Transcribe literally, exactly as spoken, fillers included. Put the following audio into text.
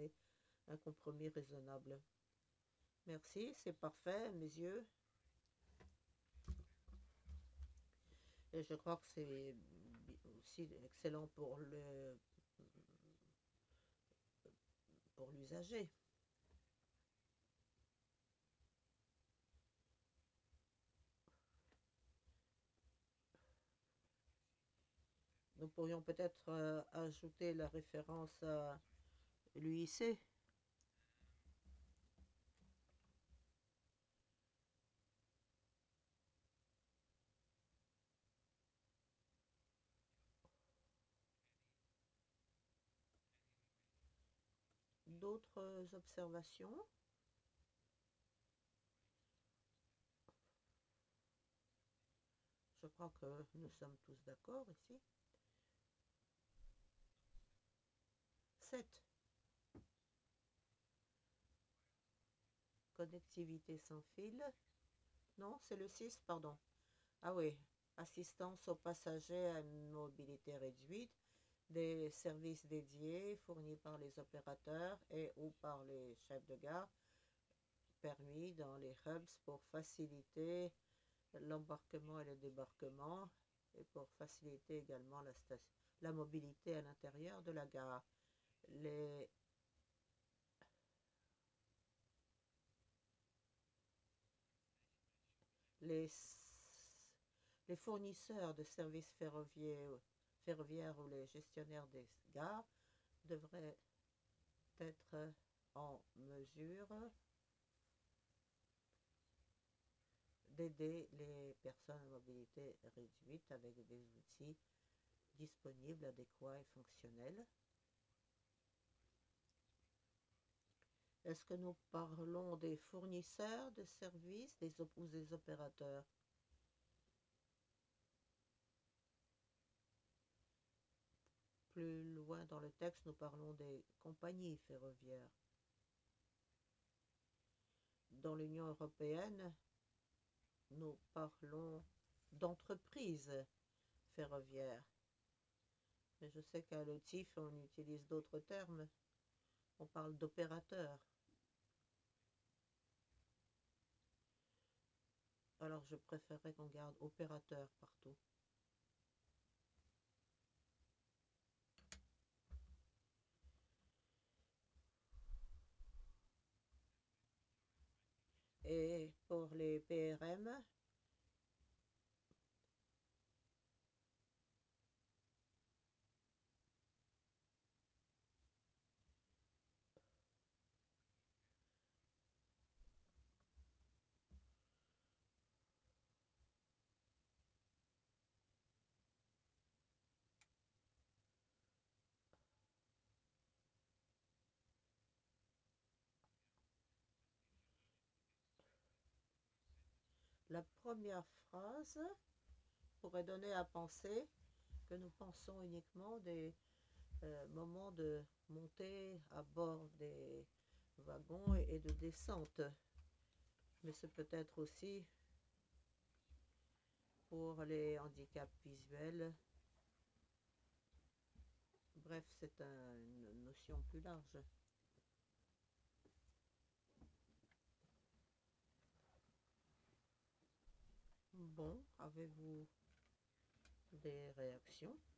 trouver un compromis raisonnable. Merci, c'est parfait à mes yeux. Et je crois que c'est aussi excellent pour le pour l'usager. Nous pourrions peut-être euh, ajouter la référence à l'U I C. D'autres observations? Je crois que nous sommes tous d'accord ici. sept. Connectivité sans fil. Non, c'est le six, pardon. Ah oui, assistance aux passagers à une mobilité réduite, des services dédiés fournis par les opérateurs et ou par les chefs de gare, permis dans les hubs pour faciliter l'embarquement et le débarquement et pour faciliter également la, la mobilité à l'intérieur de la gare. Les, les, les fournisseurs de services ferroviaires, ferroviaires ou les gestionnaires des gares devraient être en mesure d'aider les personnes à mobilité réduite avec des outils disponibles, adéquats et fonctionnels. Est-ce que nous parlons des fournisseurs de services des ou des opérateurs? Plus loin dans le texte, nous parlons des compagnies ferroviaires. Dans l'Union européenne, nous parlons d'entreprises ferroviaires. Mais je sais qu'à l'O T I F, on utilise d'autres termes. On parle d'opérateurs. Alors je préférerais qu'on garde opérateur partout. Et pour les P R M, la première phrase pourrait donner à penser que nous pensons uniquement des euh, moments de montée à bord des wagons et de descente. Mais c'est peut-être aussi pour les handicaps visuels. Bref, c'est un, une notion plus large. Bon, avez-vous des réactions?